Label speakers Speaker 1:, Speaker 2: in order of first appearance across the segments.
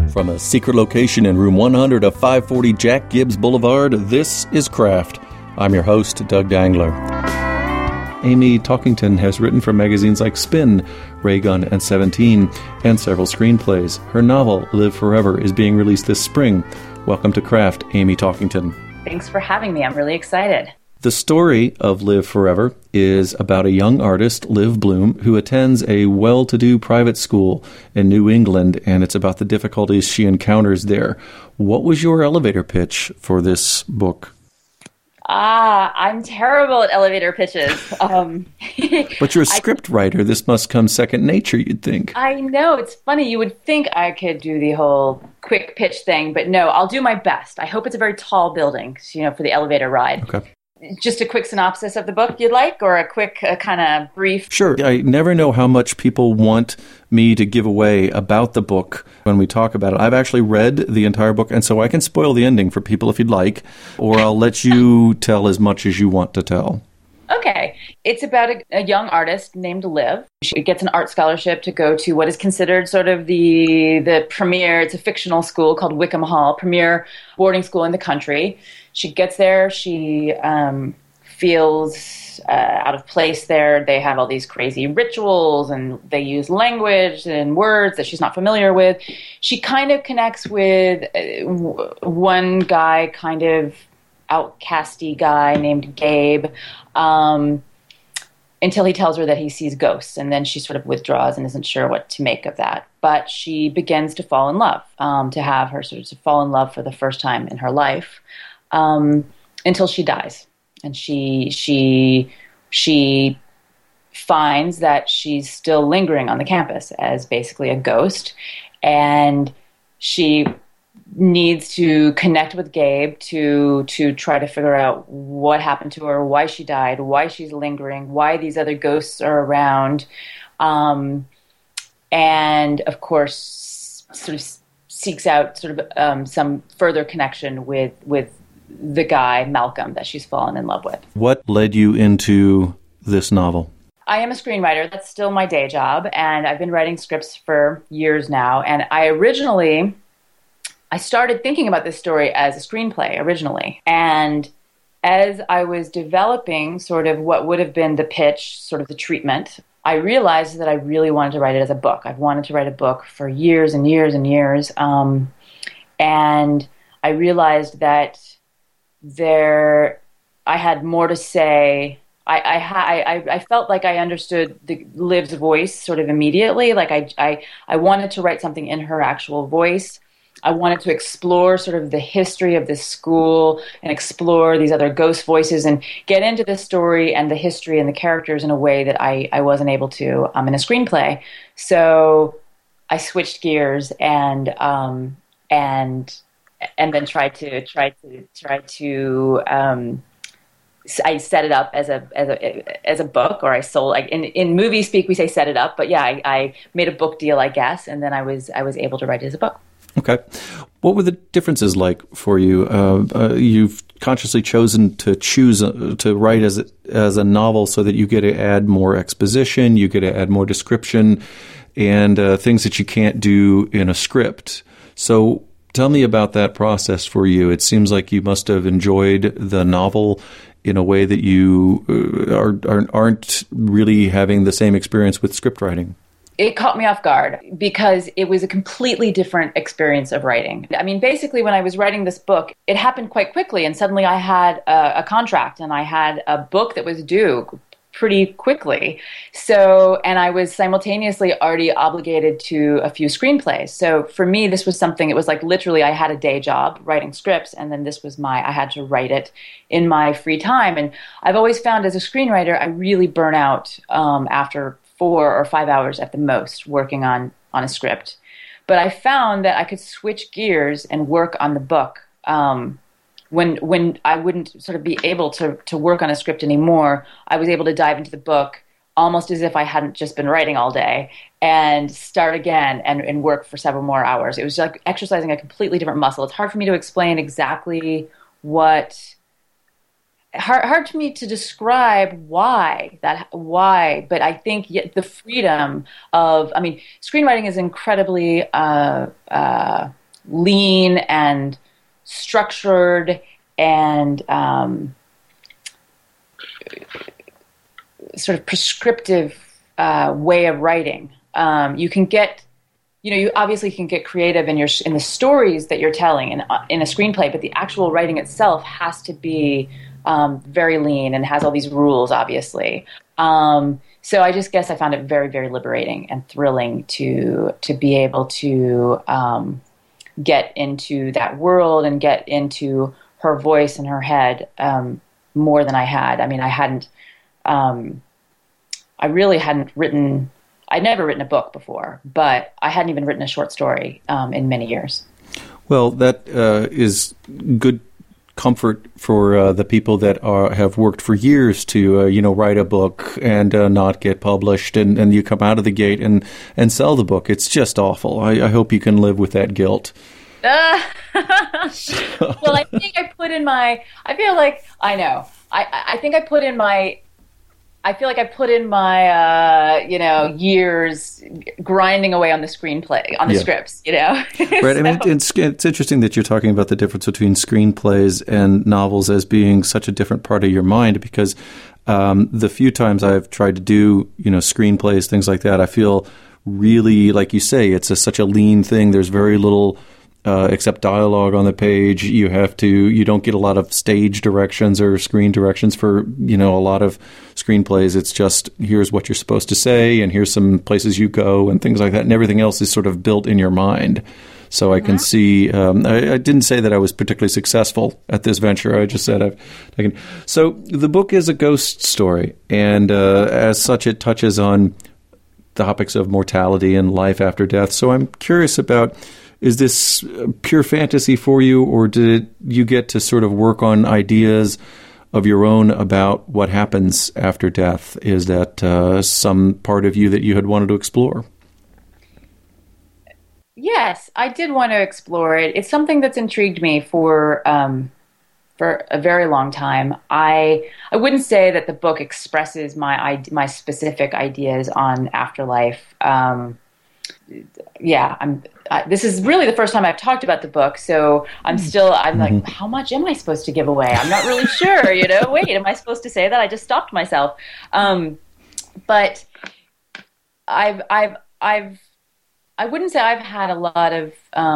Speaker 1: From a secret location in room 100 of 540 Jack Gibbs Boulevard, this is Craft. I'm your host, Doug Dangler. Amy Talkington has written for magazines like Spin, Raygun, and 17, and several screenplays. Her novel, Live Forever, is being released this spring. Welcome to Craft, Amy Talkington.
Speaker 2: Thanks for having me. I'm really excited.
Speaker 1: The story of Live Forever is about a young artist, Liv Bloom, who attends a well-to-do private school in New England, and it's about the difficulties she encounters there. What was your elevator pitch for this book?
Speaker 2: I'm terrible at elevator pitches.
Speaker 1: But you're a script writer. This must come second nature, you'd think.
Speaker 2: I know. It's funny. You would think I could do the whole quick pitch thing, but no, I'll do my best. I hope it's a very tall building, for the elevator ride.
Speaker 1: Okay.
Speaker 2: Just a quick synopsis of the book you'd like, or a quick kind of brief?
Speaker 1: Sure. I never know how much people want me to give away about the book when we talk about it. I've actually read the entire book, and so I can spoil the ending for people if you'd like, or I'll let you tell as much as you want to tell.
Speaker 2: Okay. It's about a young artist named Liv. She gets an art scholarship to go to what is considered sort of the premier, it's a fictional school called Wickham Hall, premier boarding school in the country. She gets there, she feels out of place there. They have all these crazy rituals, and they use language and words that she's not familiar with. She kind of connects with one guy, kind of outcasty guy named Gabe, until he tells her that he sees ghosts, and then she sort of withdraws and isn't sure what to make of that. But she begins to fall in love, to have her sort of fall in love for the first time in her life, until she dies. And she finds that she's still lingering on the campus as basically a ghost, and she needs to connect with Gabe to try to figure out what happened to her, why she died, why she's lingering, why these other ghosts are around, and of course sort of seeks out sort of some further connection with the guy Malcolm that she's fallen in love with. What
Speaker 1: led you into this novel?
Speaker 2: I am a screenwriter. That's still my day job, and I've been writing scripts for years now. And I started thinking about this story as a screenplay originally. And as I was developing sort of what would have been the pitch, sort of the treatment, I realized that I really wanted to write it as a book. I've wanted to write a book for years and years and years. And I realized that I had more to say. I felt like I understood Liv's voice sort of immediately. Like I wanted to write something in her actual voice. I wanted to explore sort of the history of this school and explore these other ghost voices and get into the story and the history and the characters in a way that I wasn't able to in a screenplay. So I switched gears and then tried to I set it up as a book, or I sold. Like in movie speak, we say set it up, but yeah, I made a book deal, I guess, and then I was able to write it as a book.
Speaker 1: Okay. What were the differences like for you? You've consciously chosen to write as a novel so that you get to add more exposition, you get to add more description, and things that you can't do in a script. So tell me about that process for you. It seems like you must have enjoyed the novel in a way that you aren't really having the same experience with script writing.
Speaker 2: It caught me off guard because it was a completely different experience of writing. I mean, basically, when I was writing this book, it happened quite quickly, and suddenly I had a contract and I had a book that was due pretty quickly. So, and I was simultaneously already obligated to a few screenplays. So for me, this was something, it was like literally I had a day job writing scripts, and then this was I had to write it in my free time. And I've always found as a screenwriter, I really burn out after 4 or 5 hours at the most working on a script. But I found that I could switch gears and work on the book when I wouldn't sort of be able to work on a script anymore. I was able to dive into the book almost as if I hadn't just been writing all day and start again and work for several more hours. It was like exercising a completely different muscle. It's hard for me to explain exactly hard for me to describe why, but I think the freedom of, screenwriting is incredibly lean and structured and sort of prescriptive way of writing. You can get, you obviously can get creative in the stories that you're telling in a screenplay, but the actual writing itself has to be very lean and has all these rules, obviously. So I just guess I found it very, very liberating and thrilling to be able to get into that world and get into her voice and her head more than I had. I mean, I'd never written a book before, but I hadn't even written a short story in many years.
Speaker 1: Well, that is good comfort for the people that have worked for years to write a book and not get published, and you come out of the gate and sell the book. It's just awful. I hope you can live with that guilt.
Speaker 2: Well, I think I put in my. I feel like I know. I think I put in my. I feel like I put in my, years grinding away on the screenplay, on the scripts, Right.
Speaker 1: So. I mean, it's interesting that you're talking about the difference between screenplays and novels as being such a different part of your mind, because the few times I've tried to do, screenplays, things like that, I feel really, like you say, it's such a lean thing. There's very little except dialogue on the page. You don't get a lot of stage directions or screen directions for, a lot of screenplays. It's just, here's what you're supposed to say, and here's some places you go, and things like that. And everything else is sort of built in your mind. So I can see, I didn't say that I was particularly successful at this venture. I just said I've taken. So the book is a ghost story, and as such, it touches on the topics of mortality and life after death. So I'm curious about, is this pure fantasy for you, or did you get to sort of work on ideas of your own about what happens after death? Is that some part of you that you had wanted to explore?
Speaker 2: Yes, I did want to explore it. It's something that's intrigued me for a very long time. I wouldn't say that the book expresses my specific ideas on afterlife. This is really the first time I've talked about the book, so I'm like, how much am I supposed to give away? I'm not really sure, Wait, am I supposed to say that? I just stopped myself. But I wouldn't say I've had a lot of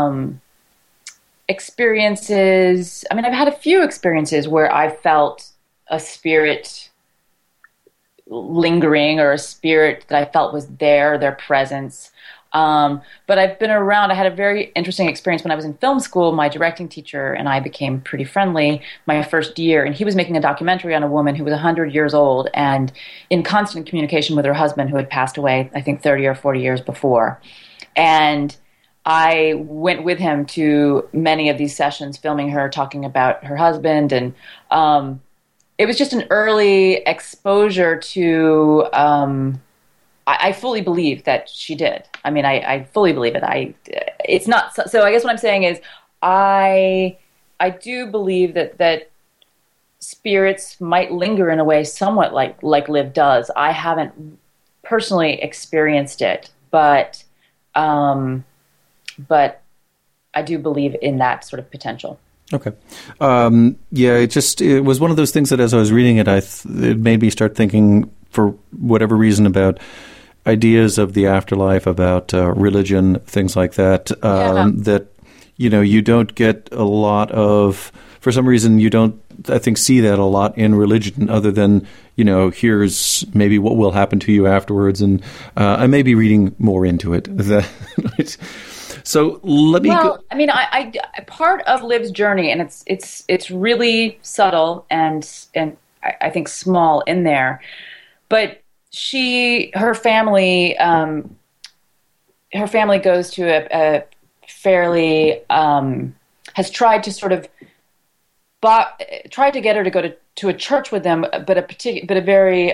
Speaker 2: experiences. I mean, I've had a few experiences where I felt a spirit lingering, or a spirit that I felt was their presence. But I've been around. I had a very interesting experience when I was in film school. My directing teacher and I became pretty friendly my first year, and he was making a documentary on a woman who was 100 years old and in constant communication with her husband, who had passed away, I think 30 or 40 years before. And I went with him to many of these sessions, filming her talking about her husband, and it was just an early exposure to. I fully believe that she did. I mean, I fully believe it. It's not so. I guess what I'm saying is, I do believe that spirits might linger in a way somewhat like Liv does. I haven't personally experienced it, but I do believe in that sort of potential.
Speaker 1: Okay. It was one of those things that as I was reading it, it made me start thinking, for whatever reason, about ideas of the afterlife, about religion, things like that, that, you don't get a lot of, for some reason, you don't, I think, see that a lot in religion, other than, here's maybe what will happen to you afterwards. And I may be reading more into it. So let me go.
Speaker 2: I mean, I part of Liv's journey, and it's really subtle and I think small in there, but her family goes to a fairly has tried to sort of tried to get her to go to a church with them, but a very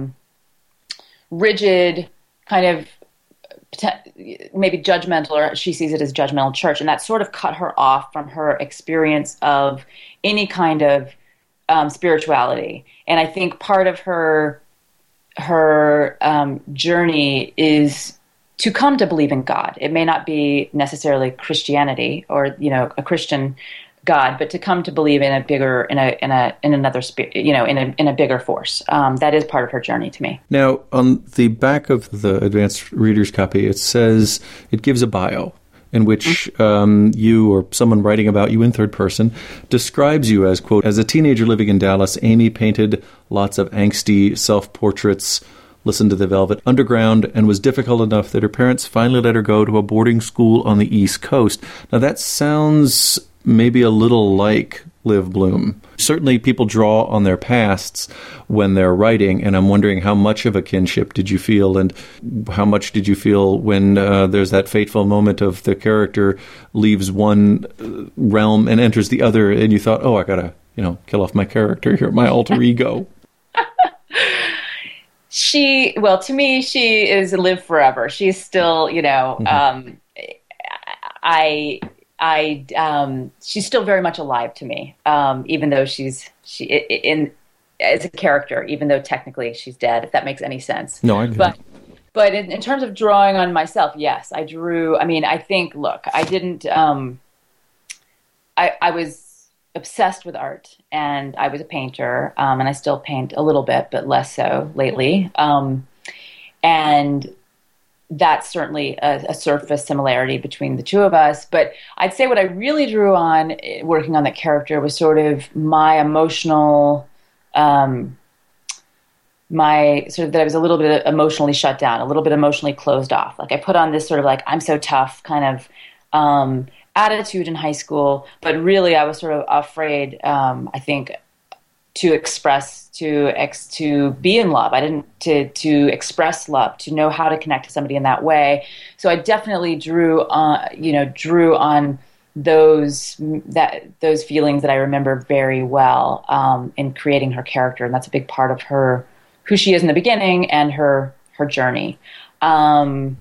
Speaker 2: rigid kind of, maybe judgmental, or she sees it as judgmental church, and that sort of cut her off from her experience of any kind of spirituality. And I think part of her journey is to come to believe in God. It may not be necessarily Christianity or, a Christian God, but to come to believe in a bigger, in another spirit, in a bigger force. That is part of her journey to me.
Speaker 1: Now, on the back of the advanced reader's copy, it says, it gives a bio in which you or someone writing about you in third person describes you as, quote, as a teenager living in Dallas, Amy painted lots of angsty self-portraits, listened to the Velvet Underground, and was difficult enough that her parents finally let her go to a boarding school on the East Coast. Now, that sounds maybe a little like Liv Bloom. Certainly people draw on their pasts when they're writing, and I'm wondering how much of a kinship did you feel, and how much did you feel when there's that fateful moment of the character leaves one realm and enters the other, and you thought, oh, I gotta, kill off my character here, my alter ego.
Speaker 2: To me, she is Liv forever. She's still, she's still very much alive to me, even though she's as a character, even though technically she's dead, if that makes any sense.
Speaker 1: No, I do.
Speaker 2: But in terms of drawing on myself, yes, I drew. I mean, I think, look, I didn't. I was obsessed with art, and I was a painter, and I still paint a little bit, but less so lately. And that's certainly a surface similarity between the two of us. But I'd say what I really drew on working on that character was sort of my emotional, that I was a little bit emotionally shut down, a little bit emotionally closed off. Like I put on this sort of like, I'm so tough kind of attitude in high school, but really I was sort of afraid, I think, to express, to be in love. I didn't to express love, to know how to connect to somebody in that way. So I definitely drew on those feelings that I remember very well in creating her character, and that's a big part of her, who she is in the beginning, and her journey. Okay.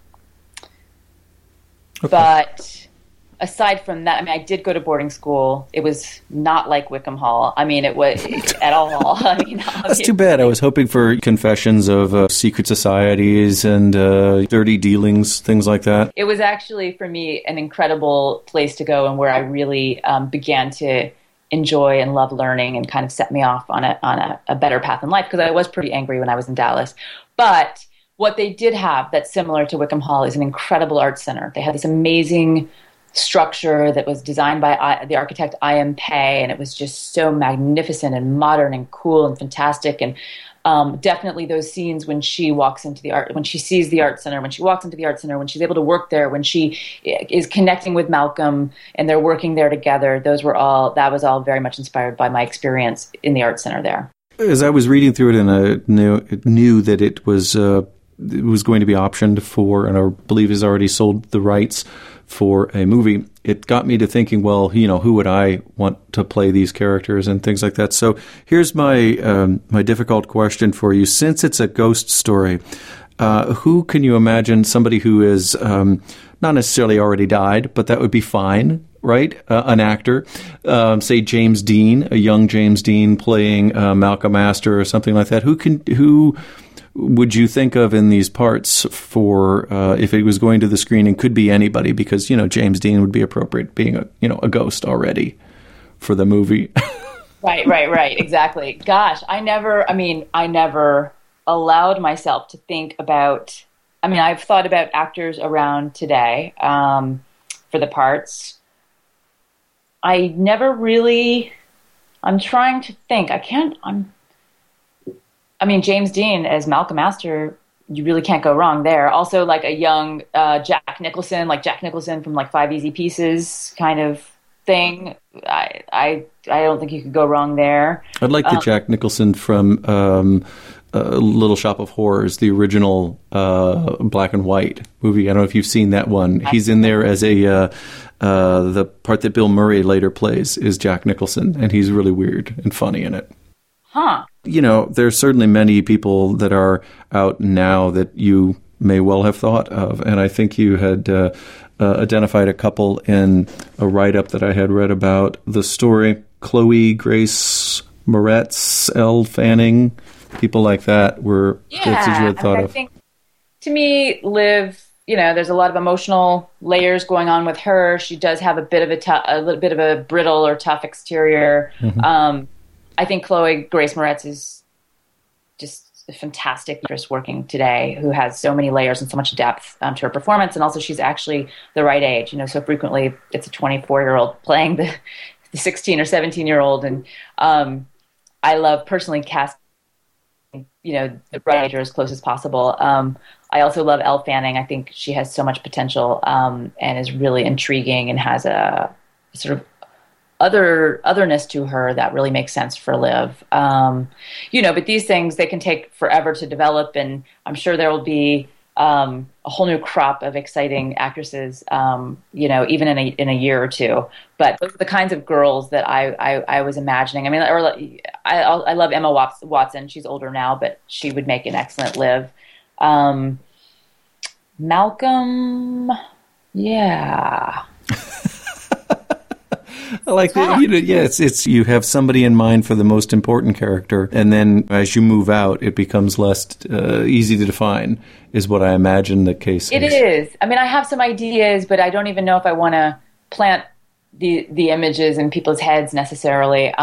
Speaker 2: But aside from that, I mean, I did go to boarding school. It was not like Wickham Hall. I mean, it was at all. I mean,
Speaker 1: that's too bad. I was hoping for confessions of secret societies and dirty dealings, things like that.
Speaker 2: It was actually, for me, an incredible place to go, and where I really began to enjoy and love learning, and kind of set me off on a better path in life, because I was pretty angry when I was in Dallas. But what they did have that's similar to Wickham Hall is an incredible art center. They had this amazing structure that was designed by the architect I.M. Pei, and it was just so magnificent and modern and cool and fantastic. And definitely those scenes when she walks into the art, when she sees the art center, when she walks into the art center, when she's able to work there, when she is connecting with Malcolm and they're working there together, that was all very much inspired by my experience in the art center there.
Speaker 1: As I was reading through it, and I knew that it was going to be optioned for, and I believe has already sold the rights for a movie, it got me to thinking, well, who would I want to play these characters and things like that. So here's my my difficult question for you. Since it's a ghost story, who can you imagine, somebody who is not necessarily already died, but that would be fine, right? An actor, say James Dean, a young James Dean playing Malcolm Astor or something like that. Who would you think of in these parts for if it was going to the screening? Could be anybody, because James Dean would be appropriate, being a ghost already for the movie.
Speaker 2: Right, exactly. Gosh, I never allowed myself to think about. I mean, I've thought about actors around today for the parts. I never really. I'm trying to think. James Dean as Malcolm Astor, you really can't go wrong there. Also, like a young Jack Nicholson from like Five Easy Pieces kind of thing. I don't think you could go wrong there.
Speaker 1: I'd like the Jack Nicholson from Little Shop of Horrors, the original black and white movie. I don't know if you've seen that one. He's in there as the part that Bill Murray later plays is Jack Nicholson, and he's really weird and funny in it.
Speaker 2: Huh.
Speaker 1: There's certainly many people that are out now that you may well have thought of, and I think you had identified a couple in a write-up that I had read about the story. Chloe Grace Moretz, Elle Fanning, people like that were folks that you had thought of.
Speaker 2: I think to me, Liv, there's a lot of emotional layers going on with her. She does have a little bit of a brittle or tough exterior. Mm-hmm. I think Chloe Grace Moretz is just a fantastic actress working today, who has so many layers and so much depth to her performance. And also, she's actually the right age. So frequently it's a 24-year-old playing the 16 or 17-year-old, and I love personally casting the right age or as close as possible. I also love Elle Fanning. I think she has so much potential and is really intriguing and has a sort of otherness to her that really makes sense for Liv. But these things, they can take forever to develop, and I'm sure there will be a whole new crop of exciting actresses, even in a year or two. But those are the kinds of girls that I was imagining. I mean, I love Emma Watson. She's older now, but she would make an excellent Liv. Malcolm, yeah.
Speaker 1: I like that. It's you have somebody in mind for the most important character, and then as you move out, it becomes less easy to define. Is what I imagine the case is.
Speaker 2: It is. I mean, I have some ideas, but I don't even know if I want to plant the images in people's heads necessarily.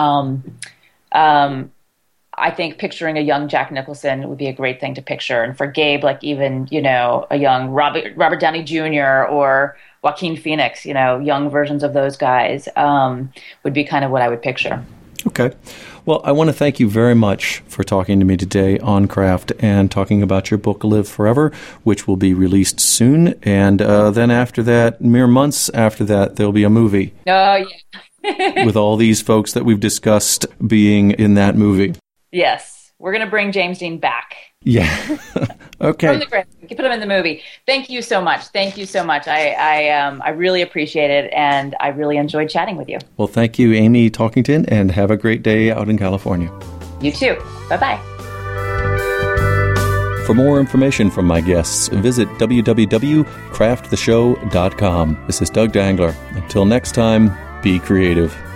Speaker 2: I think picturing a young Jack Nicholson would be a great thing to picture, and for Gabe, like even a young Robert Downey Jr. or Joaquin Phoenix, young versions of those guys would be kind of what I would picture.
Speaker 1: Okay. Well, I want to thank you very much for talking to me today on Craft and talking about your book, Live Forever, which will be released soon. And then after that, mere months after that, there'll be a movie.
Speaker 2: Oh, yeah.
Speaker 1: with all these folks that we've discussed being in that movie.
Speaker 2: Yes. We're going to bring James Dean back.
Speaker 1: Yeah. Okay.
Speaker 2: From the grave. You can put him in the movie. Thank you so much. Thank you so much. I really appreciate it, and I really enjoyed chatting with you.
Speaker 1: Well, thank you, Amy Talkington, and have a great day out in California.
Speaker 2: You too. Bye-bye.
Speaker 1: For more information from my guests, visit www.crafttheshow.com. This is Doug Dangler. Until next time, be creative.